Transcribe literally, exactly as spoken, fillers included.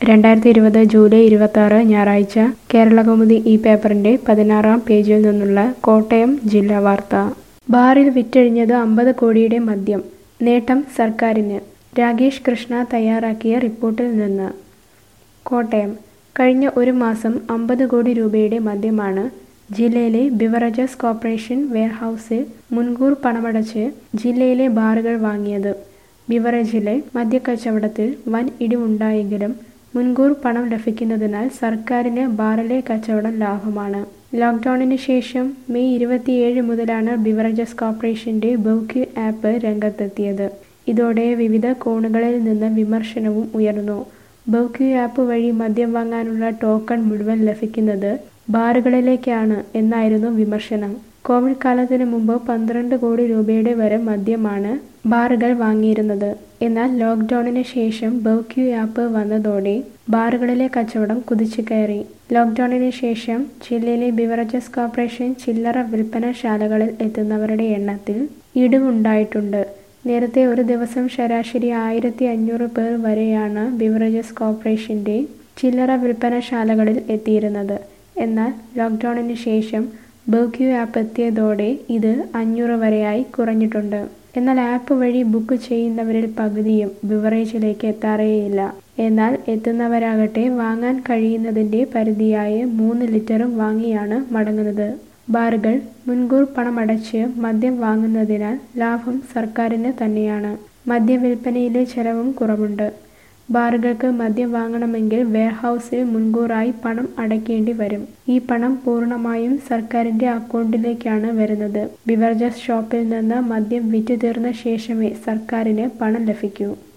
രണ്ടായിരത്തി ഇരുപത് ജൂലൈ ഇരുപത്താറ് ഞായറാഴ്ച കേരളകൗമുദി ഈ പേപ്പറിന്റെ പതിനാറാം പേജിൽ നിന്നുള്ള കോട്ടയം ജില്ലാ വാർത്ത. ബാറിൽ വിറ്റഴിഞ്ഞത് അമ്പത് കോടിയുടെ മദ്യം. നേട്ടം സർക്കാരിന്. രാകേഷ് കൃഷ്ണ തയ്യാറാക്കിയ റിപ്പോർട്ടിൽ നിന്ന്. കോട്ടയം. കഴിഞ്ഞ ഒരു മാസം അമ്പത് കോടി രൂപയുടെ മദ്യമാണ് ജില്ലയിലെ ബിവറേജസ് കോർപ്പറേഷൻ വെയർഹൌസിൽ മുൻകൂർ പണമടച്ച് ജില്ലയിലെ ബാറുകൾ വാങ്ങിയത്. ബിവറേജിലെ മദ്യക്കച്ചവടത്തിൽ വൻ ഇടിവുണ്ടായെങ്കിലും മുൻകൂർ പണം ലഭിക്കുന്നതിനാൽ സർക്കാരിന് ബാറിലെ കച്ചവടം ലാഭമാണ്. ലോക്ക്ഡൌണിന് ശേഷം മെയ് ഇരുപത്തിയേഴ് മുതലാണ് ബിവറേജസ് കോർപ്പറേഷന്റെ ബെവ്ക്യൂ ആപ്പ് രംഗത്തെത്തിയത്. ഇതോടെ വിവിധ കോണുകളിൽ നിന്ന് വിമർശനവും ഉയർന്നു. ബെവ്ക്യൂ ആപ്പ് വഴി മദ്യം വാങ്ങാനുള്ള ടോക്കൺ മുഴുവൻ ലഭിക്കുന്നത് ബാറുകളിലേക്കാണ് എന്നായിരുന്നു വിമർശനം. കോവിഡ് കാലത്തിന് മുമ്പ് പന്ത്രണ്ട് കോടി രൂപയുടെ വരെ മദ്യമാണ് ബാറുകൾ വാങ്ങിയിരുന്നത്. എന്നാൽ ലോക്ക്ഡൌണിന് ശേഷം ബെവ്ക്യൂ ആപ്പ് വന്നതോടെ ബാറുകളിലെ കച്ചവടം കുതിച്ചുകയറി. ലോക്ക്ഡൌണിന് ശേഷം ജില്ലയിലെ ബിവറേജസ് കോർപ്പറേഷൻ ചില്ലറ വിൽപ്പനശാലകളിൽ എത്തുന്നവരുടെ എണ്ണത്തിൽ ഇടിവുണ്ടായിട്ടുണ്ട്. നേരത്തെ ഒരു ദിവസം ശരാശരി ആയിരത്തി അഞ്ഞൂറ് പേർ വരെയാണ് ബിവറേജസ് കോർപ്പറേഷന്റെ ചില്ലറ വിൽപ്പനശാലകളിൽ എത്തിയിരുന്നത്. എന്നാൽ ലോക്ക്ഡൌണിന് ശേഷം ബെവ്ക്യൂ ആപ്പ് എത്തിയതോടെ ഇത് അഞ്ഞൂറ് വരെയായി കുറഞ്ഞിട്ടുണ്ട്. എന്നാൽ ആപ്പ് വഴി ബുക്ക് ചെയ്യുന്നവരിൽ പകുതിയും ബിവറേജിലേക്ക് എത്താറേയില്ല. എന്നാൽ എത്തുന്നവരാകട്ടെ വാങ്ങാൻ കഴിയുന്നതിന്റെ പരിധിയായ മൂന്ന് ലിറ്ററും വാങ്ങിയാണ് മടങ്ങുന്നത്. ബാറുകൾ മുൻകൂർ പണമടച്ച് മദ്യം വാങ്ങുന്നതിനാൽ ലാഭം സർക്കാരിന് തന്നെയാണ്. മദ്യവിൽപ്പനയിലെ ചെലവും കുറവുണ്ട്. ബാറുകൾക്ക് മദ്യം വാങ്ങണമെങ്കിൽ വെയർഹൌസിൽ മുൻകൂറായി പണം അടയ്ക്കേണ്ടി വരും. ഈ പണം പൂർണ്ണമായും സർക്കാരിന്റെ അക്കൗണ്ടിലേക്കാണ് വരുന്നത്. ബിവറേജസ് ഷോപ്പിൽ നിന്ന് മദ്യം വിറ്റുതീർന്ന ശേഷമേ സർക്കാരിന് പണം ലഭിക്കൂ.